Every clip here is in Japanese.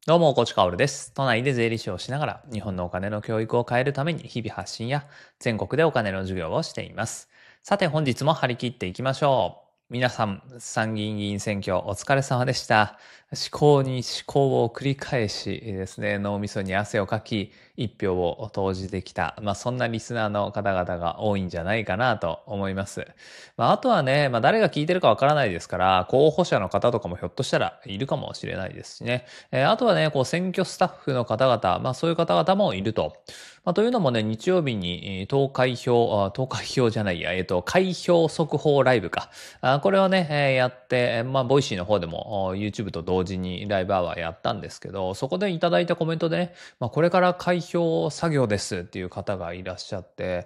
どうも、コチカオルです。都内で税理士をしながら、日本のお金の教育を変えるために日々発信や、全国でお金の授業をしています。さて、本日も張り切っていきましょう。皆さん、参議院議員選挙お疲れ様でした。思考に思考を繰り返しですね、脳みそに汗をかき、一票を投じてきた、そんなリスナーの方々が多いんじゃないかなと思います。あとはね、誰が聞いてるかわからないですから、候補者の方とかもひょっとしたらいるかもしれないですしね。あとはね、選挙スタッフの方々、そういう方々もいると。というのもね、日曜日に投開票じゃないや、開票速報ライブか。これをね、やって、ボイシーの方でもYouTube と同時にライブアワーやったんですけど、そこでいただいたコメントでね、これから開票作業ですっていう方がいらっしゃって、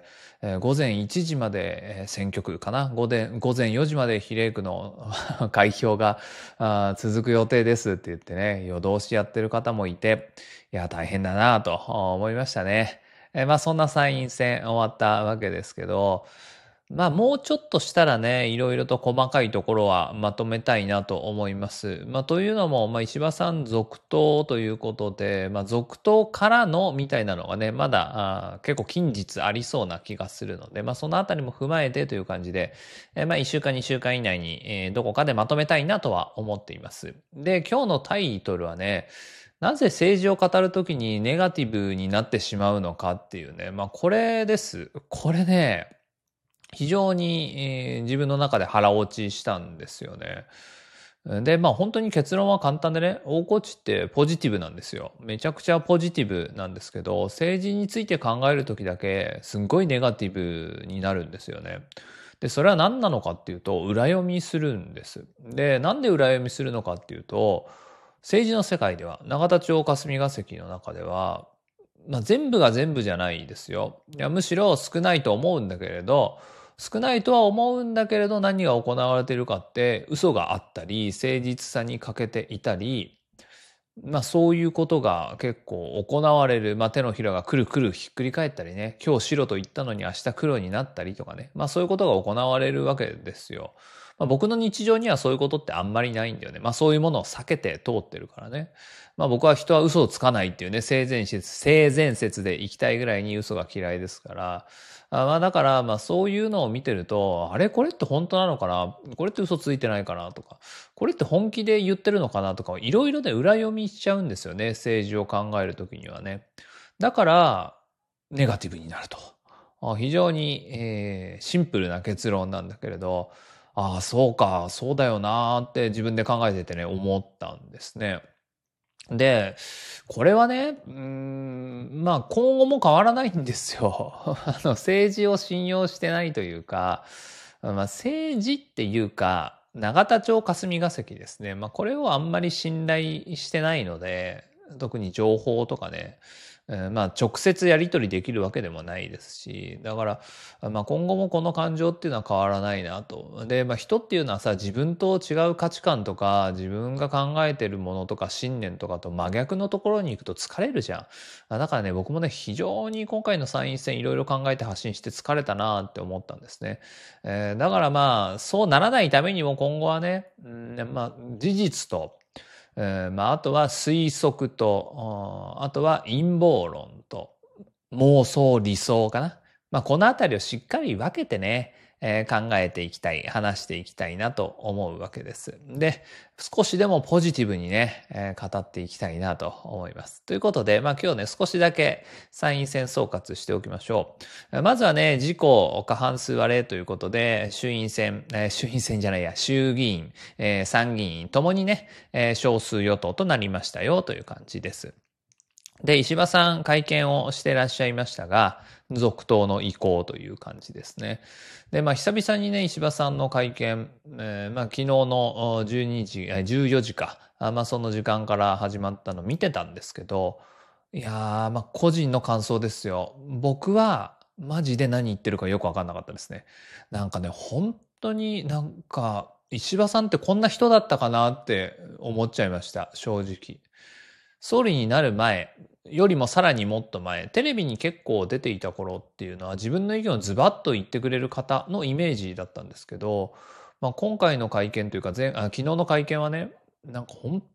午前1時まで選挙区かな、午前4時まで比例区の開票が続く予定ですって言ってね、夜通しやってる方もいて、いや、大変だなと思いましたね。そんな参院選終わったわけですけど、もうちょっとしたらね、いろいろと細かいところはまとめたいなと思います。というのも、石破さん続投ということで、続投からのみたいなのがね、まだ結構近日ありそうな気がするので、そのあたりも踏まえてという感じで、1週間、2週間以内に、どこかでまとめたいなとは思っています。で、今日のタイトルはね、なぜ政治を語るときにネガティブになってしまうのかっていうね、これです。これね、非常に、自分の中で腹落ちしたんですよね。で、本当に結論は簡単でね、大河内ってポジティブなんですよ。めちゃくちゃポジティブなんですけど、政治について考えるときだけ、すんごいネガティブになるんですよね。で、それは何なのかっていうと、裏読みするんです。で、なんで裏読みするのかっていうと、政治の世界では、永田町霞が関の中では、全部が全部じゃないですよ。いや、むしろ少ないと思うんだけれど、少ないとは思うんだけれど何が行われているかって嘘があったり、誠実さに欠けていたり、そういうことが結構行われる。手のひらがくるくるひっくり返ったりね、今日白と言ったのに明日黒になったりとかね。そういうことが行われるわけですよ。僕の日常にはそういうことってあんまりないんだよね。そういうものを避けて通ってるからね。僕は人は嘘をつかないっていうね、性善説で生きたいぐらいに嘘が嫌いですから。だから、そういうのを見てると、あれこれって本当なのかな、これって嘘ついてないかなとか、これって本気で言ってるのかなとか、いろいろで裏読みしちゃうんですよね。政治を考えるときにはね。だから、ネガティブになると。非常に、シンプルな結論なんだけれど、ああ、そうか、そうだよなーって自分で考えててね、思ったんですね。で、これはね、今後も変わらないんですよ。政治を信用してないというか、政治っていうか、永田町霞が関ですね。これをあんまり信頼してないので、特に情報とかね、直接やり取りできるわけでもないですし、だから、今後もこの感情っていうのは変わらないなと。で、人っていうのはさ、自分と違う価値観とか、自分が考えてるものとか信念とかと真逆のところに行くと疲れるじゃん。だからね、僕もね、非常に今回の参院選いろいろ考えて発信して疲れたなって思ったんですね。だからそうならないためにも今後はね、事実と、あとは推測と、あとは陰謀論と、妄想理想かな。このあたりをしっかり分けてね、考えていきたい、話していきたいなと思うわけです。で、少しでもポジティブにね、語っていきたいなと思います。ということで、今日ね、少しだけ参院選総括しておきましょう。まずはね、自公過半数割れということで、衆院選じゃないや、衆議院、参議院ともにね、少数与党となりましたよという感じです。で、石破さん会見をしていらっしゃいましたが、続投の意向という感じですね。で、久々にね、石破さんの会見、昨日の12時、14時か、その時間から始まったの見てたんですけど、いやー、個人の感想ですよ。僕は、マジで何言ってるかよくわかんなかったですね。なんかね、本当に石破さんってこんな人だったかなって思っちゃいました、正直。総理になる前よりもさらにもっと前、テレビに結構出ていた頃っていうのは自分の意見をズバッと言ってくれる方のイメージだったんですけど、今回の会見というか昨日の会見はね、なんか本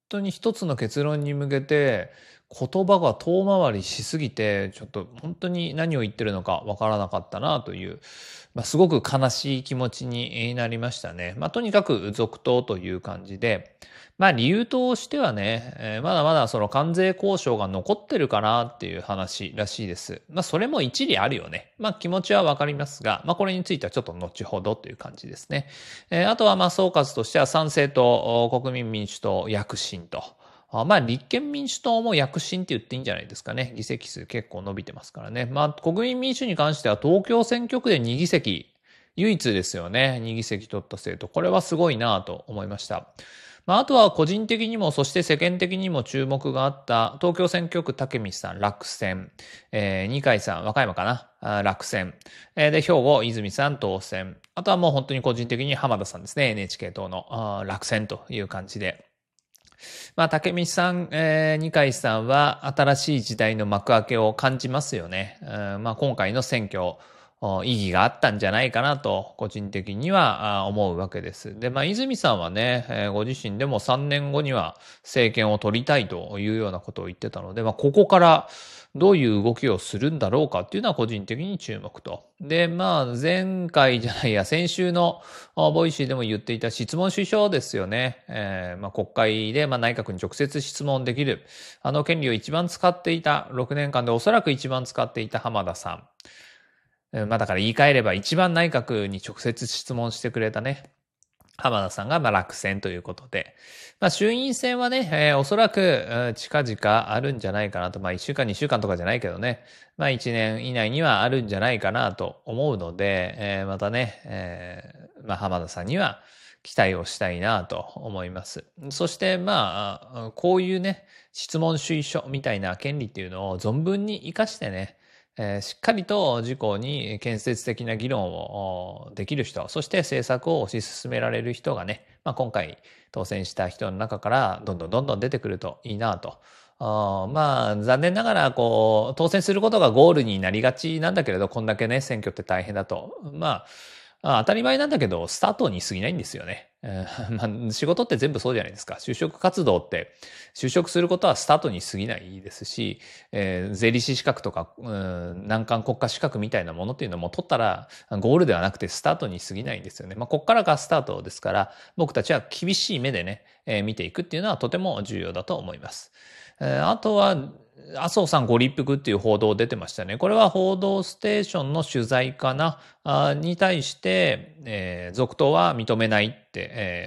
当に一つの結論に向けて言葉が遠回りしすぎて、ちょっと本当に何を言ってるのかわからなかったなという、すごく悲しい気持ちになりましたね。とにかく続投という感じで、理由としてはね、まだまだその関税交渉が残ってるかなっていう話らしいです。それも一理あるよね。気持ちはわかりますが、これについてはちょっと後ほどという感じですね。あとは総括としては参政党、国民民主党、躍進と。立憲民主党も躍進って言っていいんじゃないですかね。議席数結構伸びてますからね。国民民主に関しては東京選挙区で2議席、唯一ですよね。2議席取った政党。これはすごいなと思いました。あとは個人的にも、そして世間的にも注目があった東京選挙区武見さん落選、二階さん和歌山かな落選、で兵庫泉さん当選、あとはもう本当に個人的に浜田さんですね NHK 党の落選という感じで。武見さん、二階さんは新しい時代の幕開けを感じますよね。今回の選挙意義があったんじゃないかなと個人的には思うわけです。で、泉さんはね、ご自身でも3年後には政権を取りたいというようなことを言ってたので、ここからどういう動きをするんだろうかっていうのは個人的に注目と。で、前回じゃないや、先週のボイシーでも言っていた質問主張ですよね。国会で内閣に直接質問できる。あの権利を一番使っていた、6年間でおそらく一番使っていた浜田さん。だから言い換えれば一番内閣に直接質問してくれたね、浜田さんが落選ということで。衆院選はね、おそらく近々あるんじゃないかなと。1週間2週間とかじゃないけどね。1年以内にはあるんじゃないかなと思うので、またね、浜田さんには期待をしたいなと思います。そしてこういうね、質問主意書みたいな権利っていうのを存分に活かしてね、しっかりと自公に建設的な議論をできる人、そして政策を推し進められる人がね、今回当選した人の中からどんどん出てくるといいなと。残念ながら当選することがゴールになりがちなんだけれど、こんだけね、選挙って大変だと。当たり前なんだけど、スタートに過ぎないんですよね。仕事って全部そうじゃないですか。就職活動って、就職することはスタートに過ぎないですし、税理士資格とか、難関国家資格みたいなものっていうのも取ったら、ゴールではなくてスタートに過ぎないんですよね。こっからがスタートですから、僕たちは厳しい目でね、見ていくっていうのはとても重要だと思います。あとは、麻生さんご立腹っていう報道出てましたね。これは報道ステーションの取材かなに対して、続投は認めないって、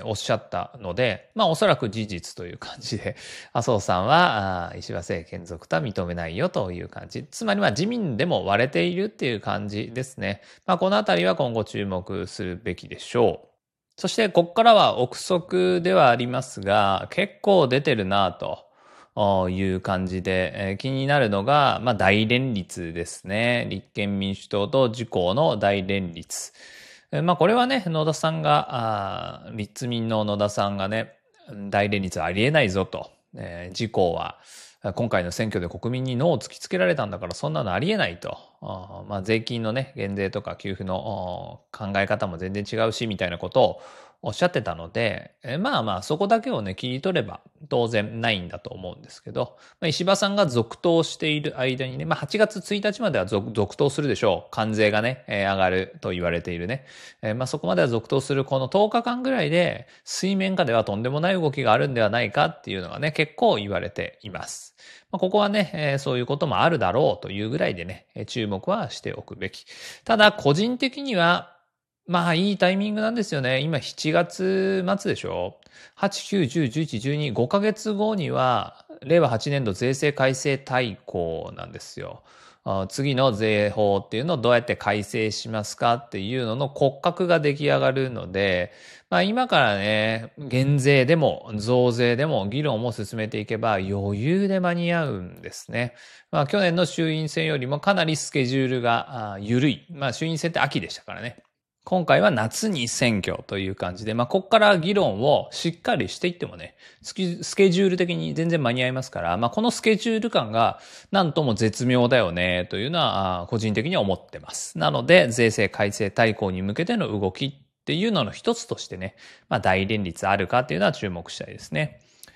おっしゃったので、おそらく事実という感じで、麻生さんは石破政権続投は認めないよという感じ。つまり自民でも割れているっていう感じですね。このあたりは今後注目するべきでしょう。そしてここからは憶測ではありますが、結構出てるなと。いう感じで、気になるのが、大連立ですね。立憲民主党と自公の大連立。これはね、野田さんが、立民の野田さんがね、大連立はありえないぞと。自公は、今回の選挙で国民にノーを突きつけられたんだからそんなのありえないと。税金のね、減税とか給付の考え方も全然違うし、みたいなことをおっしゃってたので、そこだけをね、切り取れば当然ないんだと思うんですけど、石破さんが続投している間にね、8月1日までは続投するでしょう。関税がね、上がると言われているね。そこまでは続投するこの10日間ぐらいで、水面下ではとんでもない動きがあるんではないかっていうのがね、結構言われています。ここはね、そういうこともあるだろうというぐらいでね、注目はしておくべき。ただ、個人的には、いいタイミングなんですよね。今7月末でしょ ?8、9、10、11、12、5ヶ月後には、令和8年度税制改正大綱なんですよ。次の税法っていうのをどうやって改正しますかっていうのの骨格が出来上がるので、今からね、減税でも増税でも議論を進めていけば余裕で間に合うんですね。去年の衆院選よりもかなりスケジュールが緩い。衆院選って秋でしたからね。今回は夏に選挙という感じで、ここから議論をしっかりしていってもね、スケジュール的に全然間に合いますから、このスケジュール感がなんとも絶妙だよね、というのは個人的には思ってます。なので、税制改正大綱に向けての動きっていうのの一つとしてね、大連立あるかっていうのは注目したいですね。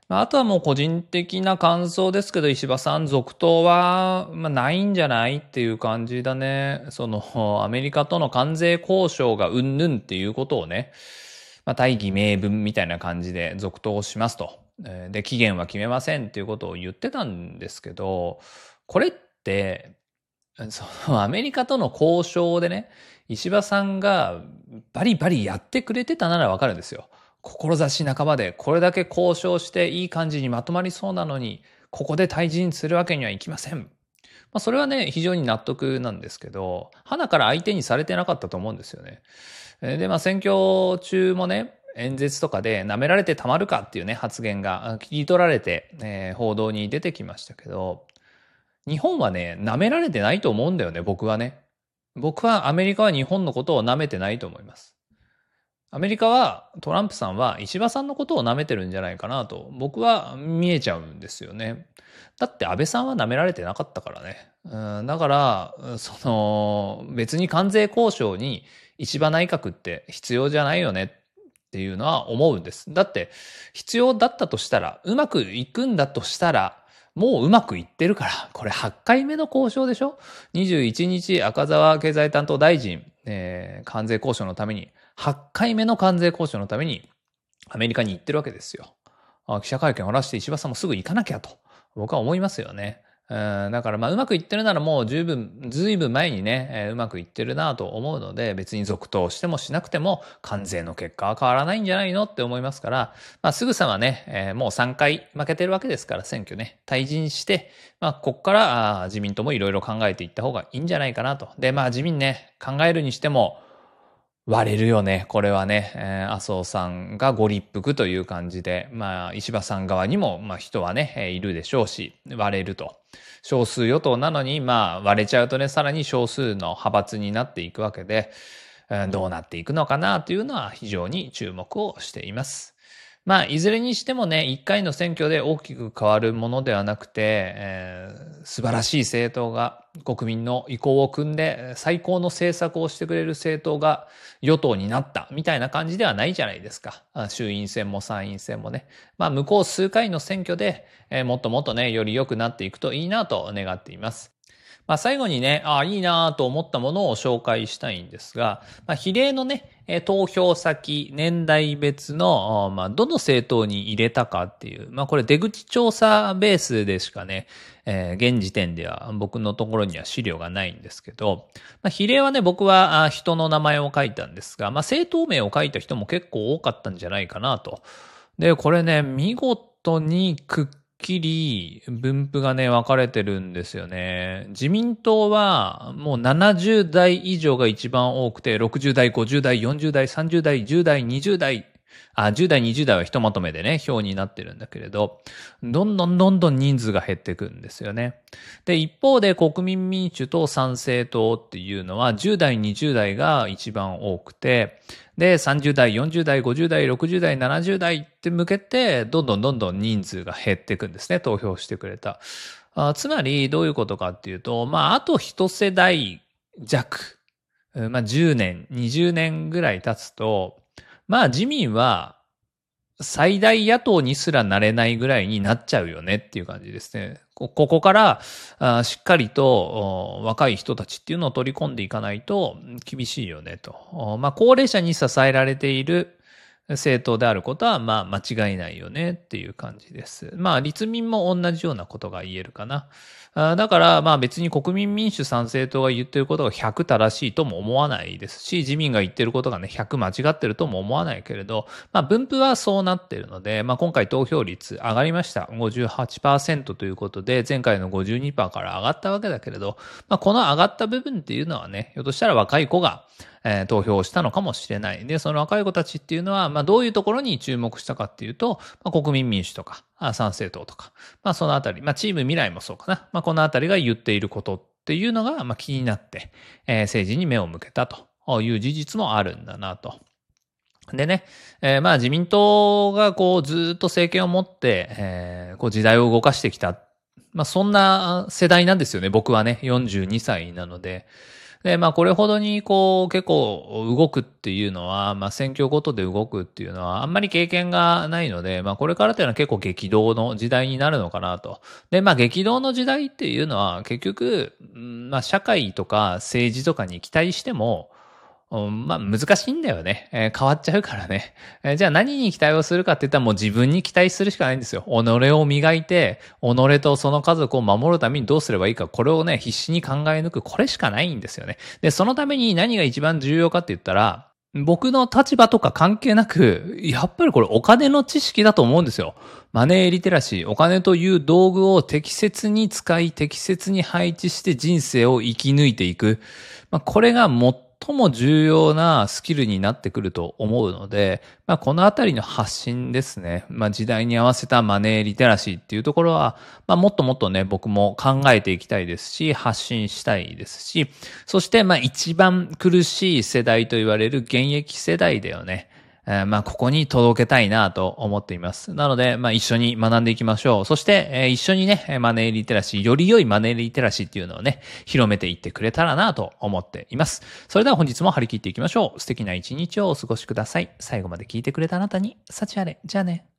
あとはもう個人的な感想ですけど、石破さん続投は、ないんじゃないっていう感じだね。アメリカとの関税交渉がうんぬんっていうことをね、大義名分みたいな感じで続投しますと。で、期限は決めませんっていうことを言ってたんですけど、これって、アメリカとの交渉でね、石破さんがバリバリやってくれてたならわかるんですよ。志半ばでこれだけ交渉していい感じにまとまりそうなのに、ここで退陣するわけにはいきません。それはね、非常に納得なんですけど、鼻から相手にされてなかったと思うんですよね。で、選挙中もね、演説とかで舐められてたまるかっていうね、発言が切り取られて、報道に出てきましたけど、日本はね、舐められてないと思うんだよね、僕はね。僕はアメリカは日本のことを舐めてないと思います。アメリカはトランプさんは石破さんのことを舐めてるんじゃないかなと僕は見えちゃうんですよね。だって安倍さんは舐められてなかったからね。だから、別に関税交渉に石破内閣って必要じゃないよねっていうのは思うんです。だって必要だったとしたら、うまくいくんだとしたら、もううまくいってるから、これ8回目の交渉でしょ ?21 日赤澤経済担当大臣、関税交渉のために、8回目の関税交渉のためにアメリカに行ってるわけですよ。記者会見を終わらして石破さんもすぐ行かなきゃと僕は思いますよね。だからうまくいってるならもうずいぶん前にね、うまくいってるなと思うので、別に続投してもしなくても関税の結果は変わらないんじゃないのって思いますから、すぐさまね、もう3回負けてるわけですから選挙ね、退陣して、こっから自民党もいろいろ考えていった方がいいんじゃないかなと。で、自民ね、考えるにしても、割れるよね。これはね、麻生さんがご立腹という感じで、石破さん側にも、人はね、いるでしょうし、割れると。少数与党なのに、割れちゃうとね、さらに少数の派閥になっていくわけで、どうなっていくのかなというのは非常に注目をしています。いずれにしてもね、一回の選挙で大きく変わるものではなくて、素晴らしい政党が国民の意向を組んで最高の政策をしてくれる政党が与党になったみたいな感じではないじゃないですか。衆院選も参院選もね。向こう数回の選挙で、もっともっとね、より良くなっていくといいなと願っています。最後にね、いいなと思ったものを紹介したいんですが、比例のね、投票先、年代別の、どの政党に入れたかっていう、これ出口調査ベースでしかね、現時点では僕のところには資料がないんですけど、比例はね、僕は人の名前を書いたんですが、政党名を書いた人も結構多かったんじゃないかなと。で、これね、見事にくっきり分布がね、分かれてるんですよね。自民党はもう70代以上が一番多くて、60代、50代、40代、30代、10代、20代、10代、20代はひとまとめでね、表になってるんだけれど、どんどん人数が減ってくんですよね。で、一方で国民民主と参政党っていうのは、10代、20代が一番多くて、で、30代、40代、50代、60代、70代って向けて、どんどん人数が減っていくんですね、投票してくれた。つまり、どういうことかっていうと、あと一世代弱、10年、20年ぐらい経つと、自民は最大野党にすらなれないぐらいになっちゃうよねっていう感じですね。ここからしっかりと若い人たちっていうのを取り込んでいかないと厳しいよねと。高齢者に支えられている政党であることは間違いないよねっていう感じです。立民も同じようなことが言えるかな。だから別に国民民主参政党が言ってることが100正しいとも思わないですし、自民が言ってることがね100間違ってるとも思わないけれど、分布はそうなっているので、今回投票率上がりました。58% ということで、前回の 52% から上がったわけだけれど、この上がった部分っていうのはね、ひょっとしたら若い子が投票をしたのかもしれない。で、その若い子たちっていうのは、どういうところに注目したかっていうと、国民民主とか、参政党とか、そのあたり、チーム未来もそうかな。このあたりが言っていることっていうのが、気になって、政治に目を向けたという事実もあるんだなと。でね、自民党がずっと政権を持って、時代を動かしてきた。そんな世代なんですよね。僕はね、42歳なので。 で、これほどに結構動くっていうのは、選挙ごとで動くっていうのはあんまり経験がないので、これからっていうのは結構激動の時代になるのかなと。で、激動の時代っていうのは結局、社会とか政治とかに期待しても、難しいんだよね。変わっちゃうからね。じゃあ何に期待をするかって言ったらもう自分に期待するしかないんですよ。己を磨いて、己とその家族を守るためにどうすればいいか、これをね、必死に考え抜く、これしかないんですよね。で、そのために何が一番重要かって言ったら、僕の立場とか関係なく、やっぱりこれお金の知識だと思うんですよ。マネーリテラシー、お金という道具を適切に使い、適切に配置して人生を生き抜いていく。これが最も重要なスキルになってくると思うので、このあたりの発信ですね。時代に合わせたマネーリテラシーっていうところは、もっともっとね、僕も考えていきたいですし、発信したいですし、そして一番苦しい世代と言われる現役世代だよね。ここに届けたいなと思っています。なので、一緒に学んでいきましょう。そして、一緒にね、マネーリテラシー、より良いマネーリテラシーっていうのをね、広めていってくれたらなと思っています。それでは本日も張り切っていきましょう。素敵な一日をお過ごしください。最後まで聞いてくれたあなたに、幸あれ。じゃあね。